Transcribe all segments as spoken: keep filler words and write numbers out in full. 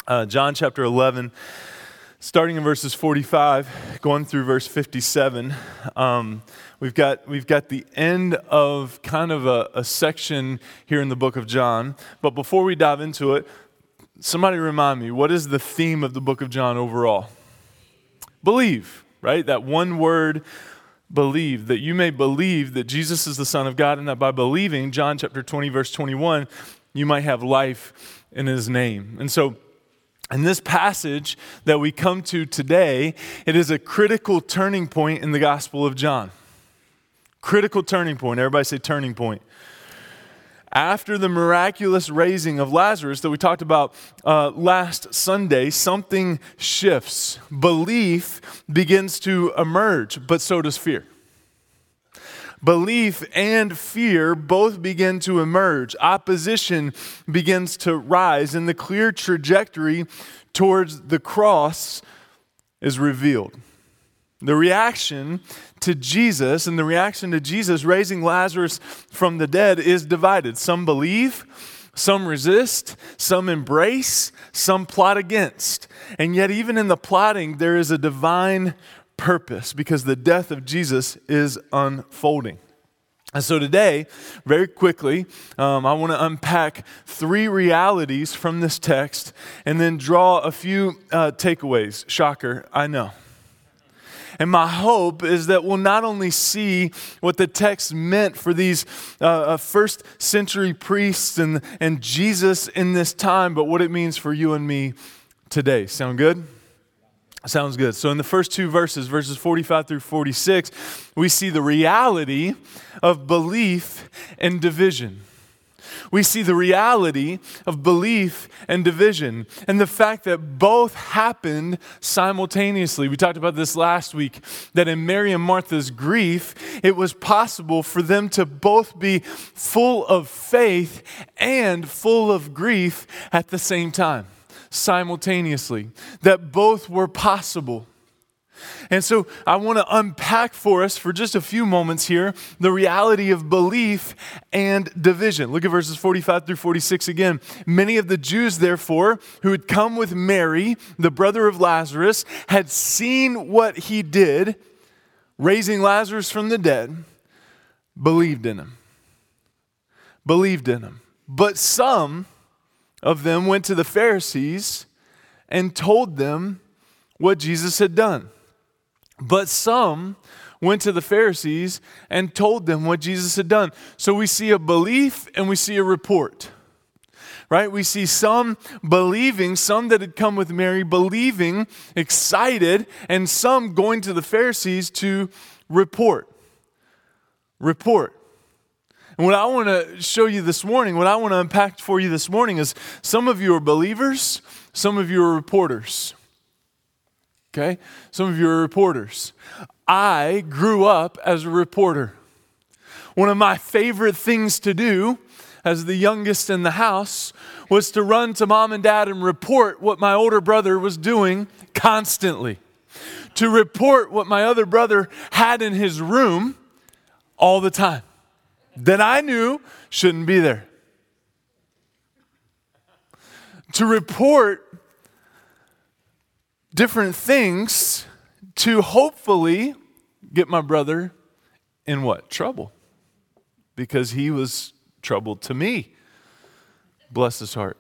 Uh, John chapter eleven, starting in verses forty-five, going through verse fifty-seven. Um, we've got we've got the end of kind of a, a section here in the book of John. But before we dive into it, somebody remind me, what is the theme of the book of John overall? Believe, right? That one word, believe, that you may believe that Jesus is the Son of God, and that by believing, John chapter twenty, verse twenty-one, you might have life in his name. And so, in this passage that we come to today, it is a critical turning point in the Gospel of John. Critical turning point. Everybody say turning point. After the miraculous raising of Lazarus that we talked about uh, last Sunday, something shifts. Belief begins to emerge, but so does fear. Belief and fear both begin to emerge. Opposition begins to rise, and the clear trajectory towards the cross is revealed. The reaction to Jesus and the reaction to Jesus raising Lazarus from the dead is divided. Some believe, some resist, some embrace, some plot against. And yet even in the plotting, there is a divine purpose because the death of Jesus is unfolding. And so today, very quickly, um, I want to unpack three realities from this text and then draw a few uh, takeaways. Shocker, I know. And my hope is that we'll not only see what the text meant for these uh, first century priests and, and Jesus in this time, but what it means for you and me today. Sound good? Sounds good. So in the first two verses, verses forty-five through forty-six, we see the reality of belief and division. We see the reality of belief and division and the fact that both happened simultaneously. We talked about this last week, that in Mary and Martha's grief, it was possible for them to both be full of faith and full of grief at the same time, simultaneously, that both were possible. And so I want to unpack for us for just a few moments here the reality of belief and division. Look at verses forty-five through forty-six again. Many of the Jews, therefore, who had come with Mary, the brother of Lazarus, had seen what he did, raising Lazarus from the dead, believed in him. Believed in him. But some of them went to the Pharisees and told them what Jesus had done. But some went to the Pharisees and told them what Jesus had done. So we see a belief and we see a report, right? We see some believing, some that had come with Mary believing, excited, and some going to the Pharisees to report. Report. And what I want to show you this morning, what I want to unpack for you this morning is some of you are believers, some of you are reporters. Okay? Some of you are reporters. I grew up as a reporter. One of my favorite things to do as the youngest in the house was to run to mom and dad and report what my older brother was doing constantly. To report what my other brother had in his room all the time that I knew shouldn't be there. To report different things to hopefully get my brother in what? Trouble. Because he was trouble to me. Bless his heart.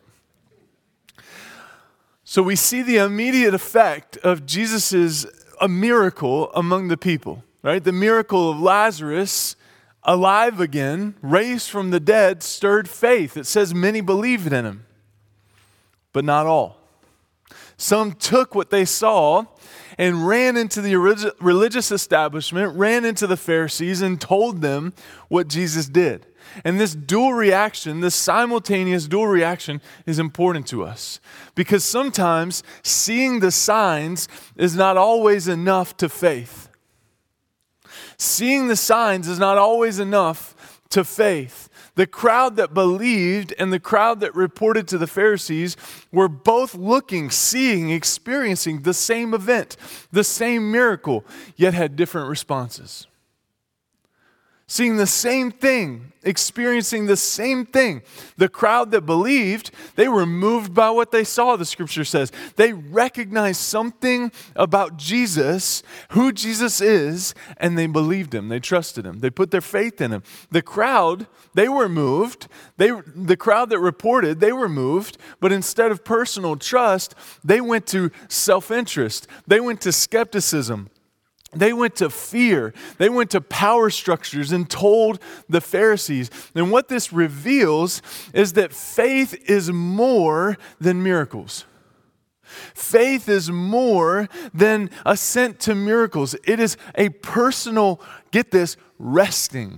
So we see the immediate effect of Jesus' a miracle among the people, right? The miracle of Lazarus, alive again, raised from the dead, stirred faith. It says many believed in him, but not all. Some took what they saw and ran into the religious establishment, ran into the Pharisees and told them what Jesus did. And this dual reaction, this simultaneous dual reaction is important to us because sometimes seeing the signs is not always enough to faith. Seeing the signs is not always enough to faith. The crowd that believed and the crowd that reported to the Pharisees were both looking, seeing, experiencing the same event, the same miracle, yet had different responses. seeing the same thing, experiencing the same thing. The crowd that believed, they were moved by what they saw, the scripture says. They recognized something about Jesus, who Jesus is, and they believed him. They trusted him. They put their faith in him. The crowd, they were moved. They, the crowd that reported, they were moved, but instead of personal trust, they went to self-interest. They went to skepticism. They went to fear. They went to power structures and told the Pharisees. And what this reveals is that faith is more than miracles. Faith is more than assent to miracles. It is a personal, get this, resting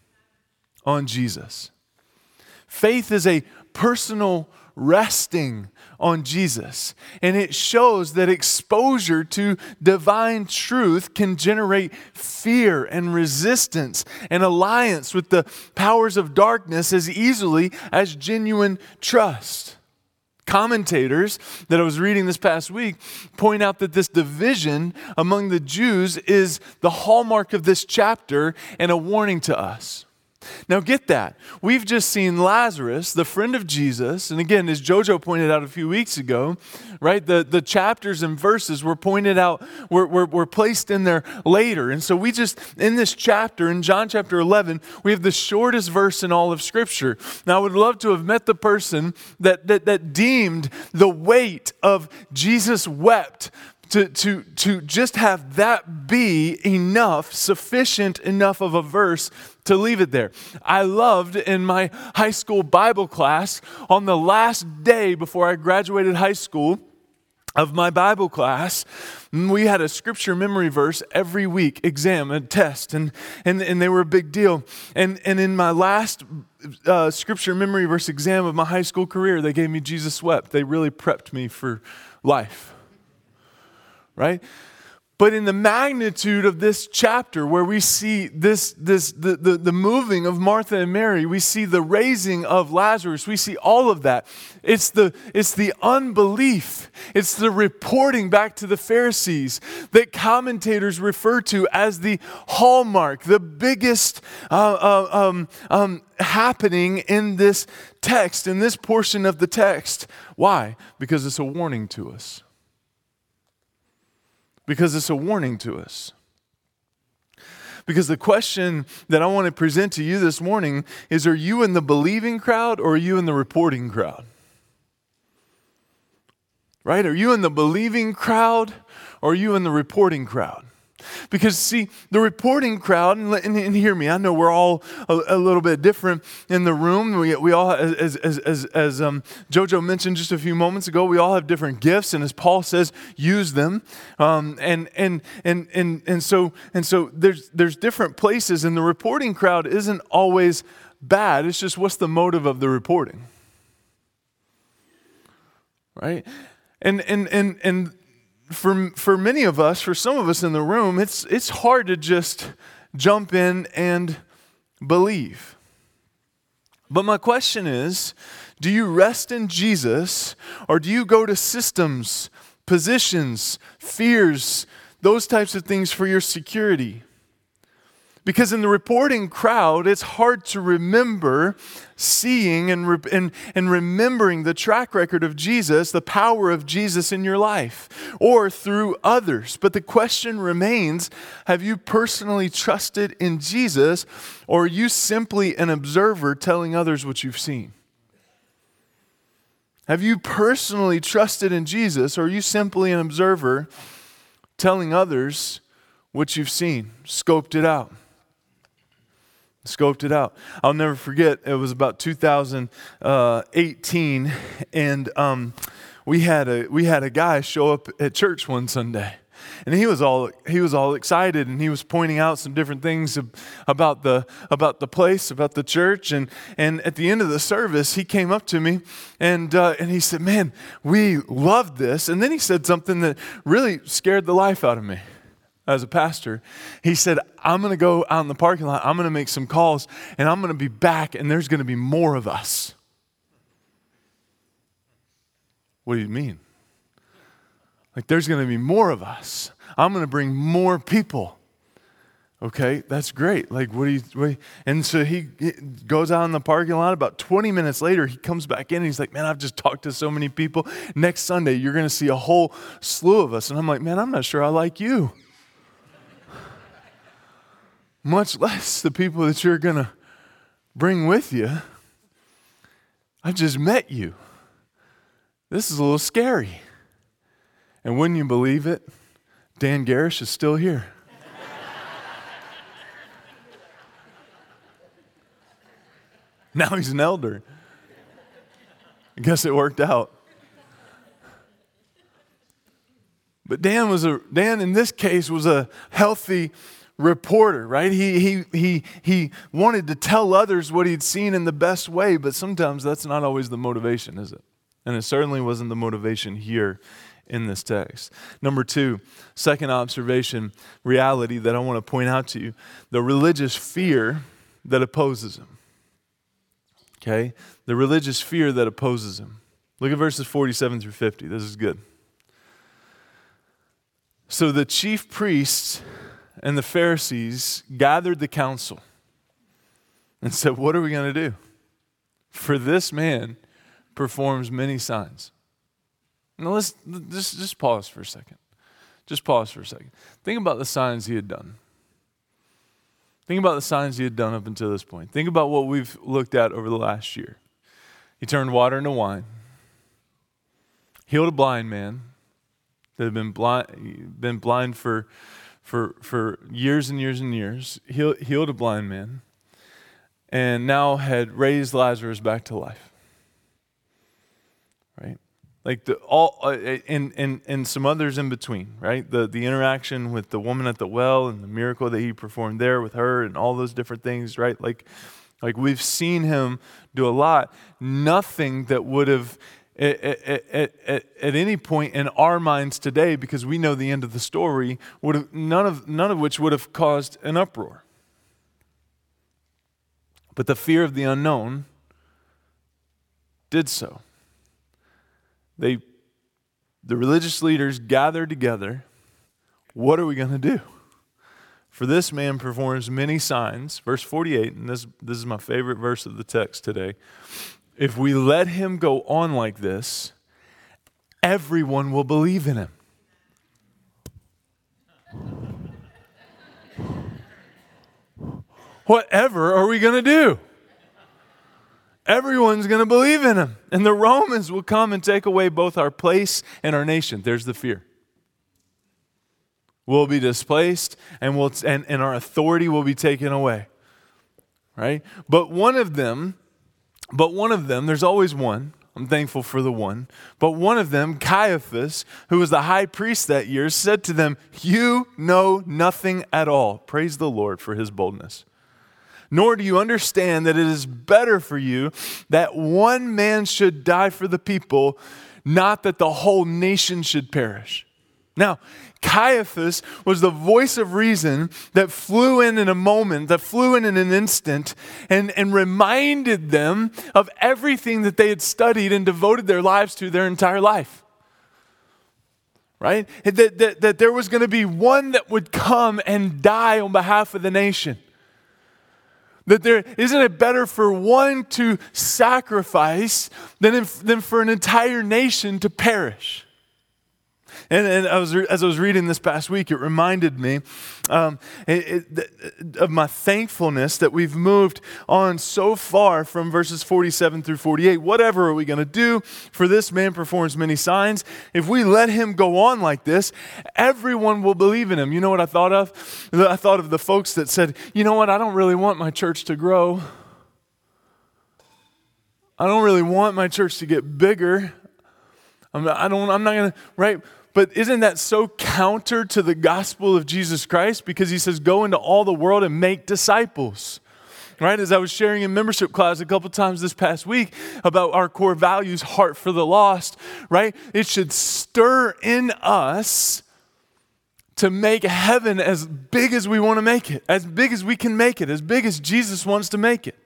on Jesus. Faith is a personal resting on Jesus. And it shows that exposure to divine truth can generate fear and resistance and alliance with the powers of darkness as easily as genuine trust. Commentators that I was reading this past week point out that this division among the Jews is the hallmark of this chapter and a warning to us. Now get that. We've just seen Lazarus, the friend of Jesus, and again, as Jojo pointed out a few weeks ago, right, the, the chapters and verses were pointed out, were, were, were placed in there later. And so we just, in this chapter, in John chapter eleven, we have the shortest verse in all of Scripture. Now I would love to have met the person that, that, that deemed the weight of Jesus wept To, to, to just have that be enough, sufficient enough of a verse to leave it there. I loved in my high school Bible class, on the last day before I graduated high school of my Bible class, we had a scripture memory verse every week, exam, a test, and, and, and they were a big deal. And, and in my last uh, scripture memory verse exam of my high school career, they gave me Jesus Wept. They really prepped me for life. Right? But in the magnitude of this chapter where we see this, this the, the, the moving of Martha and Mary, we see the raising of Lazarus, we see all of that. It's the, it's the unbelief, it's the reporting back to the Pharisees that commentators refer to as the hallmark, the biggest uh, uh, um, um, happening in this text, in this portion of the text. Why? Because it's a warning to us. Because it's a warning to us. Because the question that I want to present to you this morning is, are you in the believing crowd or are you in the reporting crowd? Right? Are you in the believing crowd or are you in the reporting crowd? Because see, the reporting crowd, and, and, and hear me, I know we're all a, a little bit different in the room. We, we all, as, as, as, as um, Jojo mentioned just a few moments ago, we all have different gifts, and as Paul says, use them. Um, and, and, and, and, and so, and so there's, there's different places, and the reporting crowd isn't always bad. It's just, what's the motive of the reporting? Right? And, and, and, and, For, for many of us, for some of us in the room, it's, it's hard to just jump in and believe. But my question is, do you rest in Jesus or do you go to systems, positions, fears, those types of things for your security? Because in the reporting crowd, it's hard to remember seeing and, re- and, and remembering the track record of Jesus, the power of Jesus in your life, or through others. But the question remains, have you personally trusted in Jesus, or are you simply an observer telling others what you've seen? Have you personally trusted in Jesus, or are you simply an observer telling others what you've seen? Scoped it out. Scoped it out. I'll never forget, it was about two thousand eighteen, and um, we had a we had a guy show up at church one Sunday, and he was all he was all excited, and he was pointing out some different things about the about the place, about the church, and and at the end of the service, he came up to me, and uh, and he said, "Man, we loved this," and then he said something that really scared the life out of me. As a pastor, he said, I'm going to go out in the parking lot, I'm going to make some calls, and I'm going to be back, and there's going to be more of us. What do you mean? Like, there's going to be more of us. I'm going to bring more people. Okay, that's great. Like, what do you, what do you, and so he, he goes out in the parking lot. About twenty minutes later, he comes back in and he's like, man, I've just talked to so many people. Next Sunday, you're going to see a whole slew of us. And I'm like, man, I'm not sure I like you. Much less the people that you're going to bring with you. I've just met you. This is a little scary. And wouldn't you believe it? Dan Garish is still here. Now he's an elder. I guess it worked out. But Dan was a Dan in this case was a healthy reporter, right? He he he he wanted to tell others what he'd seen in the best way, but sometimes that's not always the motivation, is it? And it certainly wasn't the motivation here in this text. Number two, second observation, reality that I want to point out to you, the religious fear that opposes him. Okay? The religious fear that opposes him. Look at verses forty-seven through fifty. This is good. So the chief priests and the Pharisees gathered the council and said, what are we going to do? For this man performs many signs. Now let's just, just pause for a second. Just pause for a second. Think about the signs he had done. Think about the signs he had done up until this point. Think about what we've looked at over the last year. He turned water into wine. Healed a blind man that had been blind, been blind for, for, for years and years and years. Healed, healed a blind man. And now had raised Lazarus back to life. Right? Like the all uh, and, and and some others in between, right? The the interaction with the woman at the well and the miracle that he performed there with her and all those different things, right? Like, like we've seen him do a lot. Nothing that would have at, at, at, at any point in our minds today, because we know the end of the story, would have none of none of which would have caused an uproar. But the fear of the unknown did so. They, the religious leaders gathered together. What are we going to do? For this man performs many signs. Verse forty-eight, and this, this is my favorite verse of the text today. If we let him go on like this, everyone will believe in him. Whatever are we going to do? Everyone's going to believe in him. And the Romans will come and take away both our place and our nation. There's the fear. We'll be displaced and, we'll, and, and our authority will be taken away. Right? But one of them, but one of them, there's always one. I'm thankful for the one. But one of them, Caiaphas, who was the high priest that year, said to them, you know nothing at all. Praise the Lord for his boldness. Nor do you understand that it is better for you that one man should die for the people, not that the whole nation should perish. Now, Caiaphas was the voice of reason that flew in in a moment, that flew in in an instant, and, and reminded them of everything that they had studied and devoted their lives to their entire life. Right? That, that, that there was going to be one that would come and die on behalf of the nation. That there, isn't it better for one to sacrifice than, if, than for an entire nation to perish? And, and I was, as I was reading this past week, it reminded me um, it, it, of my thankfulness that we've moved on so far from verses forty-seven through forty-eight. Whatever are we going to do? For this man performs many signs. If we let him go on like this, everyone will believe in him. You know what I thought of? I thought of the folks that said, you know what, I don't really want my church to grow. I don't really want my church to get bigger. I'm not, I don't, I'm not going to, right? But isn't that so counter to the gospel of Jesus Christ? Because he says, go into all the world and make disciples. Right? As I was sharing in membership class a couple times this past week about our core values, heart for the lost, right? It should stir in us to make heaven as big as we want to make it, as big as we can make it, as big as Jesus wants to make it.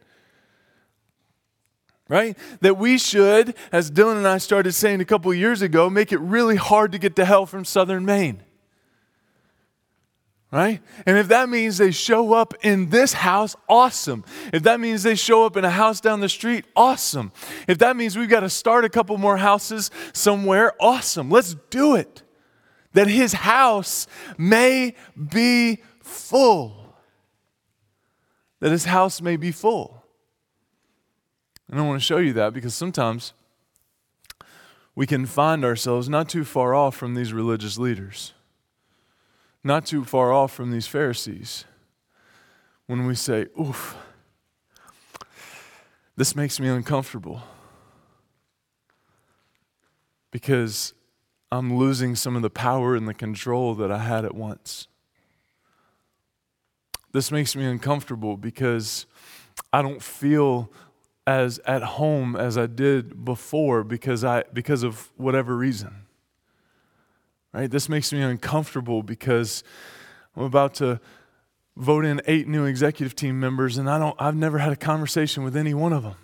Right? That we should, as Dylan and I started saying a couple of years ago, make it really hard to get to hell from southern Maine. Right? And if that means they show up in this house, awesome. If that means they show up in a house down the street, awesome. If that means we've got to start a couple more houses somewhere, awesome. Let's do it. That his house may be full. That his house may be full. And I want to show you that because sometimes we can find ourselves not too far off from these religious leaders. Not too far off from these Pharisees when we say, oof, this makes me uncomfortable because I'm losing some of the power and the control that I had at once. This makes me uncomfortable because I don't feel as at home as I did before because I because of whatever reason. Right? This makes me uncomfortable because I'm about to vote in eight new executive team members and I don't I've never had a conversation with any one of them.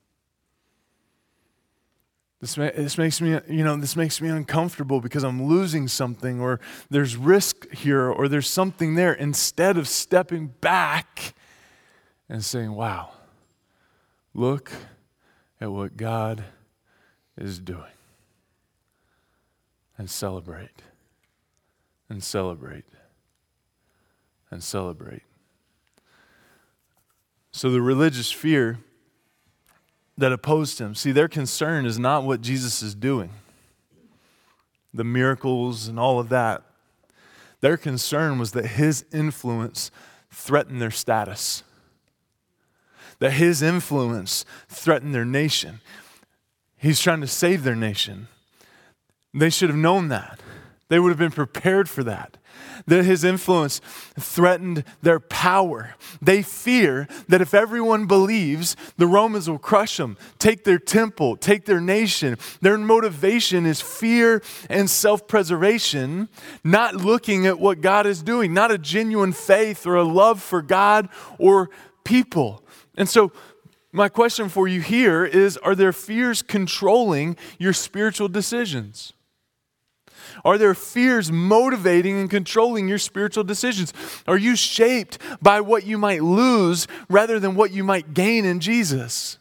This, ma- this makes me, you know, this makes me uncomfortable because I'm losing something or there's risk here or there's something there, instead of stepping back and saying, wow, look at what God is doing. And celebrate, and celebrate, and celebrate. So the religious fear that opposed him, see, their concern is not what Jesus is doing, the miracles and all of that. Their concern was that his influence threatened their status, that his influence threatened their nation. He's trying to save their nation. They should have known that. They would have been prepared for that. That his influence threatened their power. They fear that if everyone believes, the Romans will crush them, take their temple, take their nation. Their motivation is fear and self-preservation, not looking at what God is doing, not a genuine faith or a love for God or people. And so my question for you here is, are there fears controlling your spiritual decisions? Are there fears motivating and controlling your spiritual decisions? Are you shaped by what you might lose rather than what you might gain in Jesus?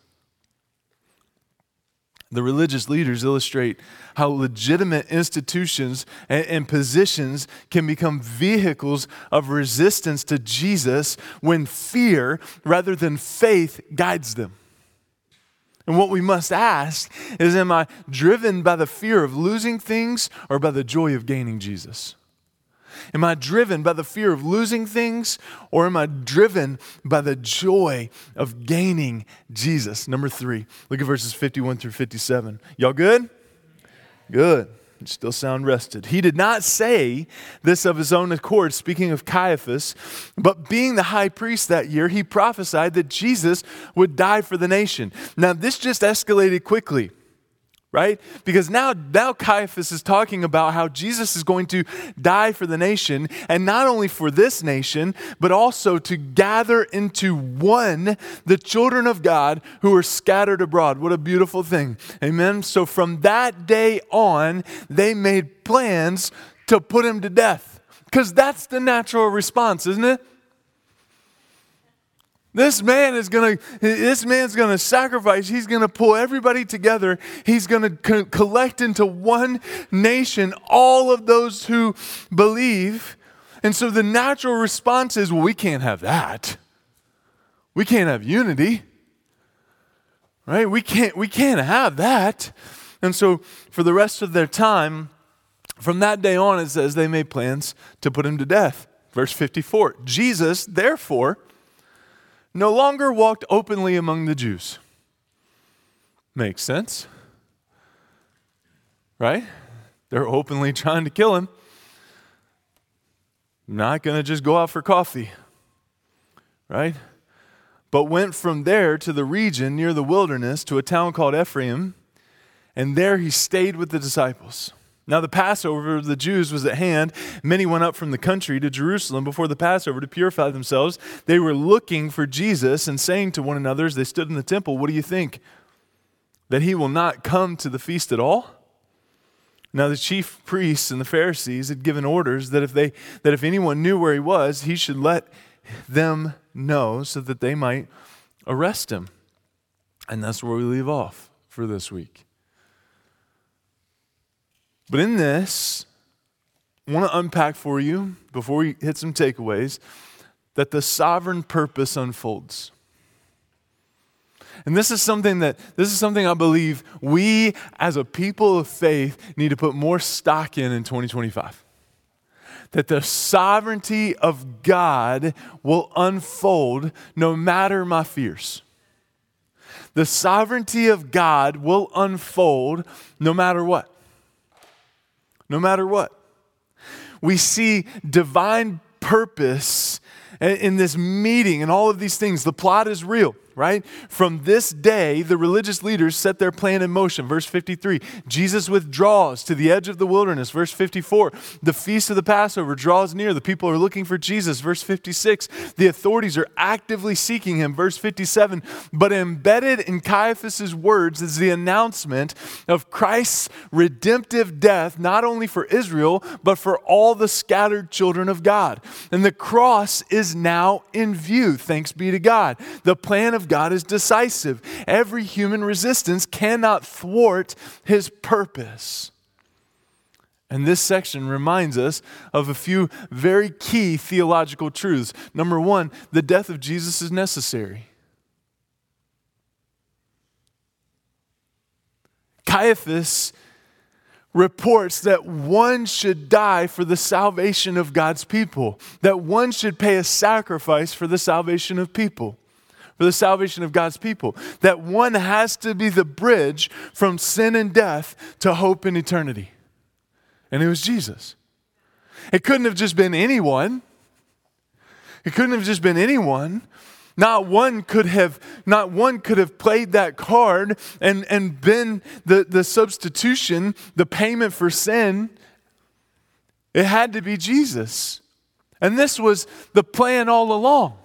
The religious leaders illustrate how legitimate institutions and, and positions can become vehicles of resistance to Jesus when fear rather than faith guides them. And what we must ask is, am I driven by the fear of losing things or by the joy of gaining Jesus? Am I driven by the fear of losing things or am I driven by the joy of gaining Jesus? Number three, look at verses fifty-one through fifty-seven. Y'all good? Good. You still sound rested. He did not say this of his own accord, speaking of Caiaphas, but being the high priest that year, he prophesied that Jesus would die for the nation. Now, this just escalated quickly, right? Because now, now Caiaphas is talking about how Jesus is going to die for the nation, and not only for this nation, but also to gather into one the children of God who are scattered abroad. What a beautiful thing. Amen? So from that day on, they made plans to put him to death. Because that's the natural response, isn't it? This man is going to, this man's going to sacrifice. He's going to pull everybody together. He's going to co- collect into one nation all of those who believe. And so the natural response is, well, we can't have that. We can't have unity. Right? We can't, we can't have that. And so for the rest of their time, from that day on, it says they made plans to put him to death. Verse fifty-four, Jesus, therefore, no longer walked openly among the Jews. Makes sense. Right? They're openly trying to kill him. Not going to just go out for coffee. Right? But went from there to the region near the wilderness to a town called Ephraim, and there he stayed with the disciples. Now the Passover of the Jews was at hand. Many went up from the country to Jerusalem before the Passover to purify themselves. They were looking for Jesus and saying to one another as they stood in the temple, what do you think? That he will not come to the feast at all? Now the chief priests and the Pharisees had given orders that if they that if anyone knew where he was, he should let them know so that they might arrest him. And that's where we leave off for this week. But in this, I want to unpack for you, before we hit some takeaways, that the sovereign purpose unfolds. And this is something that, this is something I believe we as a people of faith need to put more stock in in twenty twenty-five. That the sovereignty of God will unfold no matter my fears. The sovereignty of God will unfold no matter what. No matter what. We see divine purpose in this meeting and all of these things. The plot is real, right? From this day, the religious leaders set their plan in motion. Verse fifty-three, Jesus withdraws to the edge of the wilderness. Verse fifty-four, the feast of the Passover draws near. The people are looking for Jesus. Verse fifty-six, the authorities are actively seeking him. Verse fifty-seven, but embedded in Caiaphas' words is the announcement of Christ's redemptive death, not only for Israel, but for all the scattered children of God. And the cross is now in view, thanks be to God. The plan of God is decisive. Every human resistance cannot thwart his purpose. And this section reminds us of a few very key theological truths. Number one, the death of Jesus is necessary. Caiaphas reports that one should die for the salvation of God's people, that one should pay a sacrifice for the salvation of people, for the salvation of God's people, that one has to be the bridge from sin and death to hope and eternity. And it was Jesus. It couldn't have just been anyone. It couldn't have just been anyone. Not one could have, not one could have played that card and, and been the, the substitution, the payment for sin. It had to be Jesus. And this was the plan all along.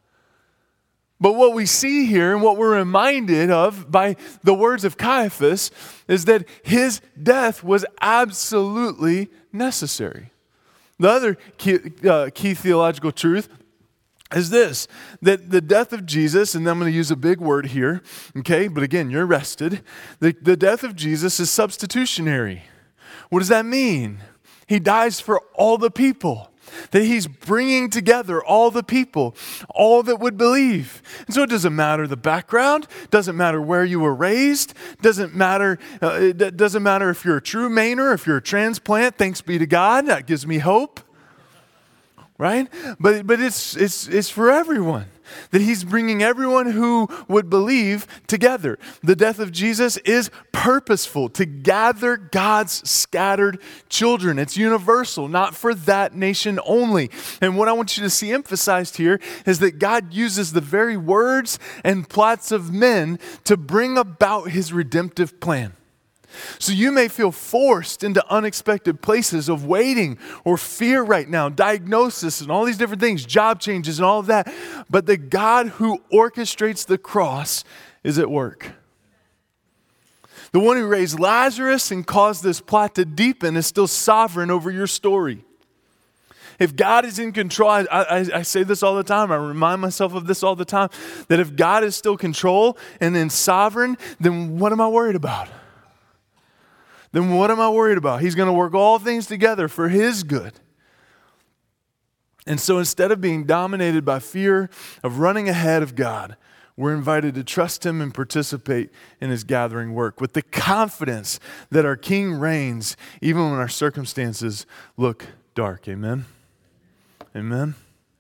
But what we see here and what we're reminded of by the words of Caiaphas is that his death was absolutely necessary. The other key, uh, key theological truth is this, that the death of Jesus, and I'm going to use a big word here, okay, but again, you're arrested. The, the death of Jesus is substitutionary. What does that mean? He dies for all the people. That he's bringing together all the people, all that would believe. And so it doesn't matter the background, doesn't matter where you were raised, doesn't matter, uh, it doesn't matter if you're a true Mainer, if you're a transplant, thanks be to God, that gives me hope. Right? But but it's it's it's for everyone. That he's bringing everyone who would believe together. The death of Jesus is purposeful to gather God's scattered children. It's universal, not for that nation only. And what I want you to see emphasized here is that God uses the very words and plots of men to bring about his redemptive plan. So you may feel forced into unexpected places of waiting or fear right now, diagnosis and all these different things, job changes and all of that. But the God who orchestrates the cross is at work. The one who raised Lazarus and caused this plot to deepen is still sovereign over your story. If God is in control, I, I, I say this all the time, I remind myself of this all the time, that if God is still control and in sovereign, then what am I worried about? Then what am I worried about? He's going to work all things together for his good. And so instead of being dominated by fear of running ahead of God, we're invited to trust him and participate in his gathering work with the confidence that our King reigns even when our circumstances look dark. Amen? Amen?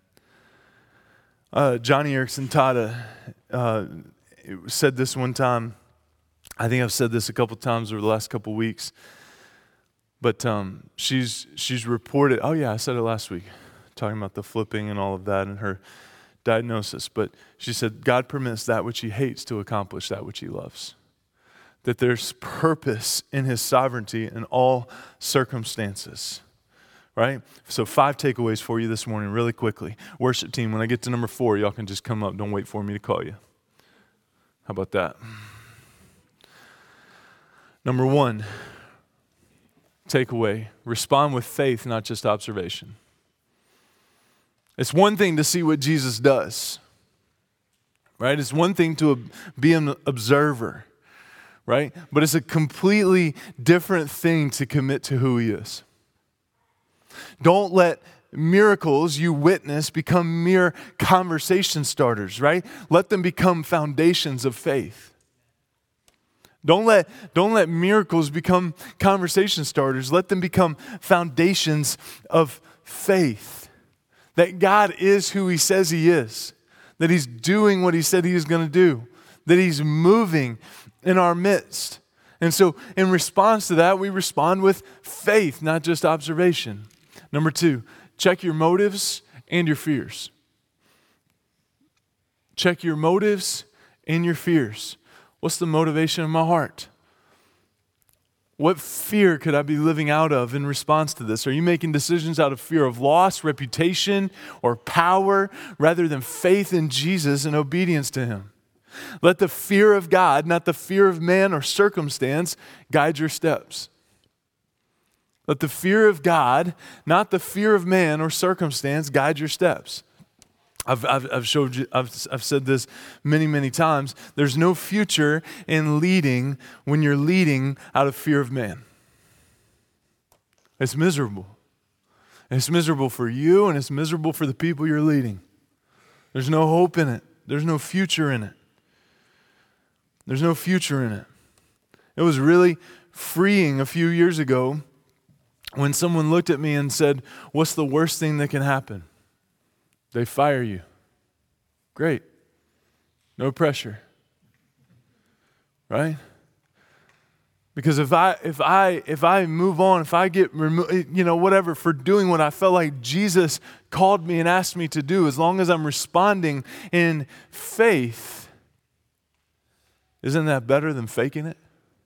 Uh, Johnny Erickson Tada uh, said this one time. I think I've said this a couple times over the last couple weeks, but um, she's she's reported, oh yeah, I said it last week, talking about the flipping and all of that and her diagnosis, but she said, God permits that which he hates to accomplish that which he loves. That there's purpose in his sovereignty in all circumstances, right? So five takeaways for you this morning really quickly. Worship team, when I get to number four, y'all can just come up. Don't wait for me to call you. How about that? Number one, takeaway. Respond with faith, not just observation. It's one thing to see what Jesus does, right? It's one thing to be an observer, right? But it's a completely different thing to commit to who he is. Don't let miracles you witness become mere conversation starters, right? Let them become foundations of faith. Don't let, don't let miracles become conversation starters. Let them become foundations of faith. That God is who he says he is. That he's doing what he said he was going to do. That he's moving in our midst. And so in response to that, we respond with faith, not just observation. Number two, check your motives and your fears. Check your motives and your fears. What's the motivation of my heart? What fear could I be living out of in response to this? Are you making decisions out of fear of loss, reputation, or power rather than faith in Jesus and obedience to him? Let the fear of God, not the fear of man or circumstance, guide your steps. Let the fear of God, not the fear of man or circumstance, guide your steps. I've, I've, I've showed you, I've, I've said this many, many times. There's no future in leading when you're leading out of fear of man. It's miserable. And it's miserable for you, and it's miserable for the people you're leading. There's no hope in it. There's no future in it. There's no future in it. It was really freeing a few years ago when someone looked at me and said, "What's the worst thing that can happen?" They fire you. Great. No pressure. Right? Because if I if I if I move on, if I get removed, you know, whatever, for doing what I felt like Jesus called me and asked me to do, as long as I'm responding in faith, isn't that better than faking it?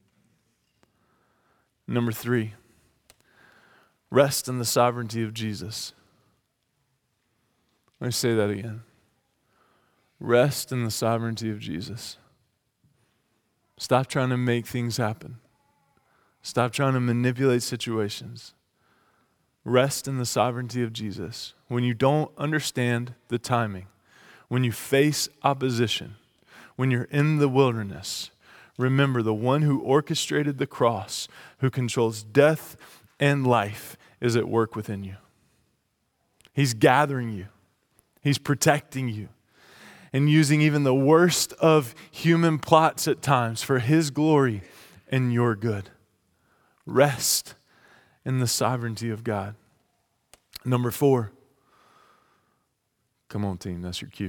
Number three, rest in the sovereignty of Jesus. Let me say that again. Rest in the sovereignty of Jesus. Stop trying to make things happen. Stop trying to manipulate situations. Rest in the sovereignty of Jesus. When you don't understand the timing, when you face opposition, when you're in the wilderness, remember the one who orchestrated the cross, who controls death and life, is at work within you. He's gathering you. He's protecting you and using even the worst of human plots at times for his glory and your good. Rest in the sovereignty of God. Number four. Come on, team, that's your cue.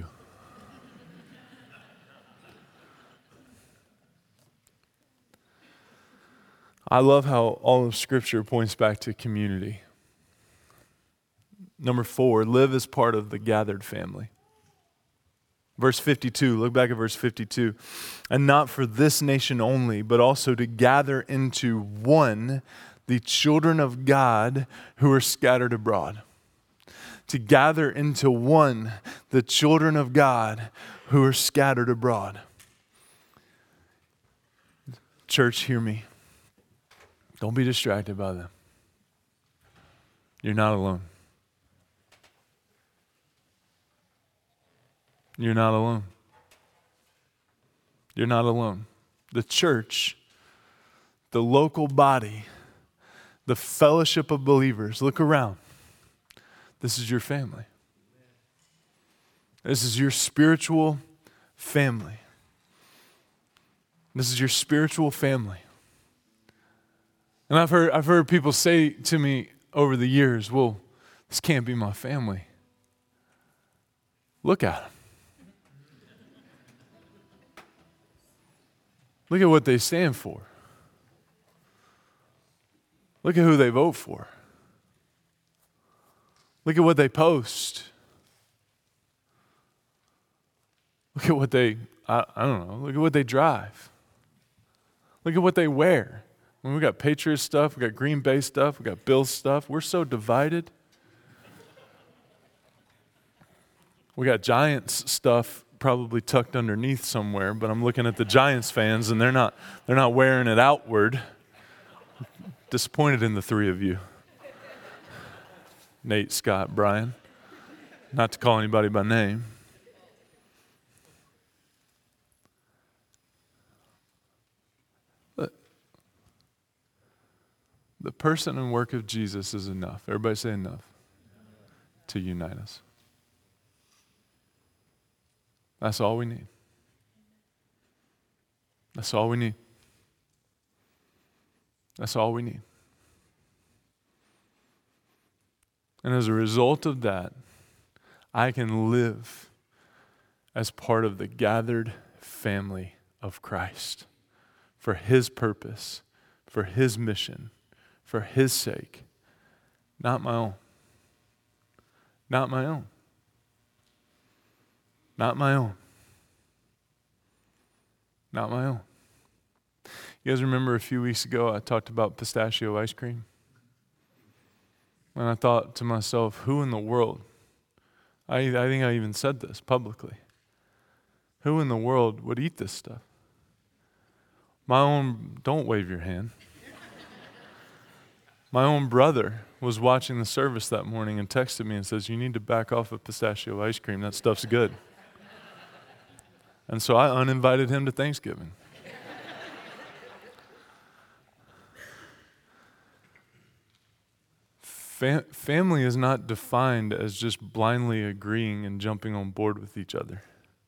I love how all of Scripture points back to community. Number four, live as part of the gathered family. Verse fifty-two, look back at verse fifty-two. And not for this nation only, but also to gather into one the children of God who are scattered abroad. To gather into one the children of God who are scattered abroad. Church, hear me. Don't be distracted by them. You're not alone. You're not alone. You're not alone. The church, the local body, the fellowship of believers, look around. This is your family. This is your spiritual family. This is your spiritual family. And I've heard, I've heard people say to me over the years, well, this can't be my family. Look at them. Look at what they stand for. Look at who they vote for. Look at what they post. Look at what they, I, I don't know, look at what they drive. Look at what they wear. I mean, we got Patriots stuff, we got Green Bay stuff, we got Bills stuff. We're so divided. We got Giants stuff probably tucked underneath somewhere, but I'm looking at the Giants fans and they're not they're not wearing it outward. Disappointed in the three of you. Nate, Scott, Brian. Not to call anybody by name. But the person and work of Jesus is enough. Everybody say enough. To unite us. That's all we need. That's all we need. That's all we need. And as a result of that, I can live as part of the gathered family of Christ for His purpose, for His mission, for His sake, not my own. Not my own. Not my own. Not my own. You guys remember a few weeks ago I talked about pistachio ice cream? And I thought to myself, who in the world, I, I think I even said this publicly, who in the world would eat this stuff? My own, don't wave your hand. My own brother was watching the service that morning and texted me and says, you need to back off of pistachio ice cream. That stuff's good. And so I uninvited him to Thanksgiving. Fam- family is not defined as just blindly agreeing and jumping on board with each other.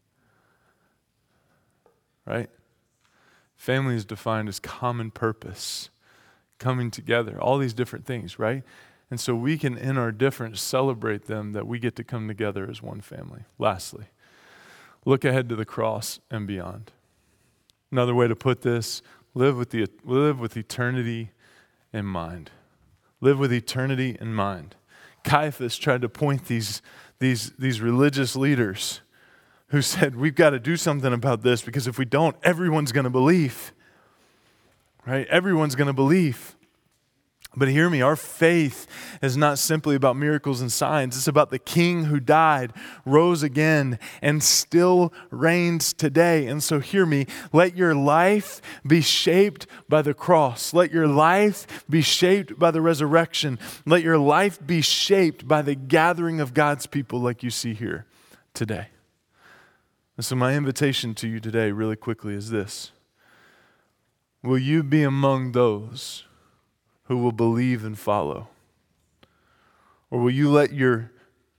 Right? Family is defined as common purpose, coming together, all these different things, right? And so we can, in our difference, celebrate them that we get to come together as one family. Lastly, look ahead to the cross and beyond. Another way to put this, live with the live with eternity in mind. Live with eternity in mind. Caiaphas tried to point these, these, these religious leaders who said, we've got to do something about this because if we don't, everyone's going to believe. Right? Everyone's going to believe. But hear me, our faith is not simply about miracles and signs. It's about the King who died, rose again, and still reigns today. And so hear me, let your life be shaped by the cross. Let your life be shaped by the resurrection. Let your life be shaped by the gathering of God's people like you see here today. And so my invitation to you today really quickly is this. Will you be among those who will believe and follow? Or will you let your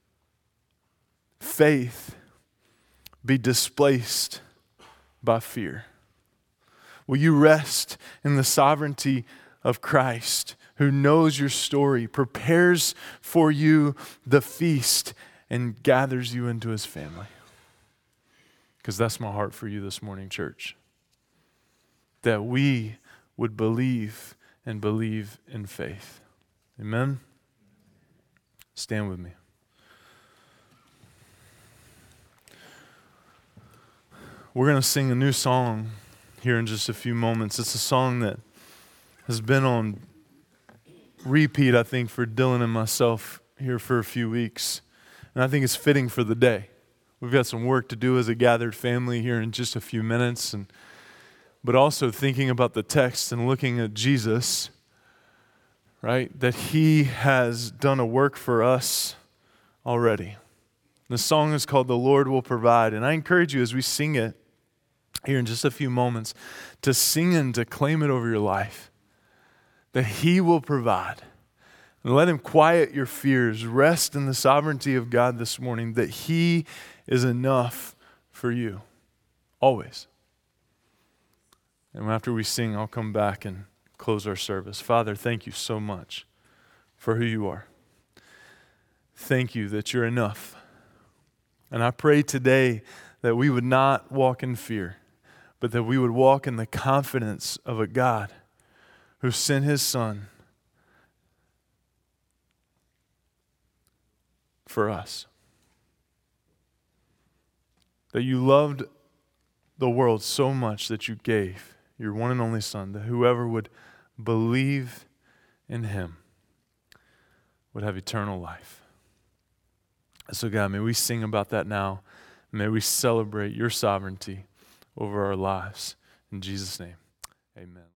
faith be displaced by fear? Will you rest in the sovereignty of Christ, who knows your story, prepares for you the feast, and gathers you into His family? Because that's my heart for you this morning, church. That we would believe and believe in faith. Amen? Stand with me. We're going to sing a new song here in just a few moments. It's a song that has been on repeat, I think, for Dylan and myself here for a few weeks. And I think it's fitting for the day. We've got some work to do as a gathered family here in just a few minutes, and but also thinking about the text and looking at Jesus, right? That He has done a work for us already. The song is called "The Lord Will Provide," and I encourage you as we sing it here in just a few moments to sing and to claim it over your life, that He will provide. And let Him quiet your fears. Rest in the sovereignty of God this morning, that He is enough for you, always. And after we sing, I'll come back and close our service. Father, thank you so much for who you are. Thank you that you're enough. And I pray today that we would not walk in fear, but that we would walk in the confidence of a God who sent His Son for us. That you loved the world so much that you gave your one and only Son, that whoever would believe in Him would have eternal life. So God, may we sing about that now. May we celebrate your sovereignty over our lives. In Jesus' name, amen.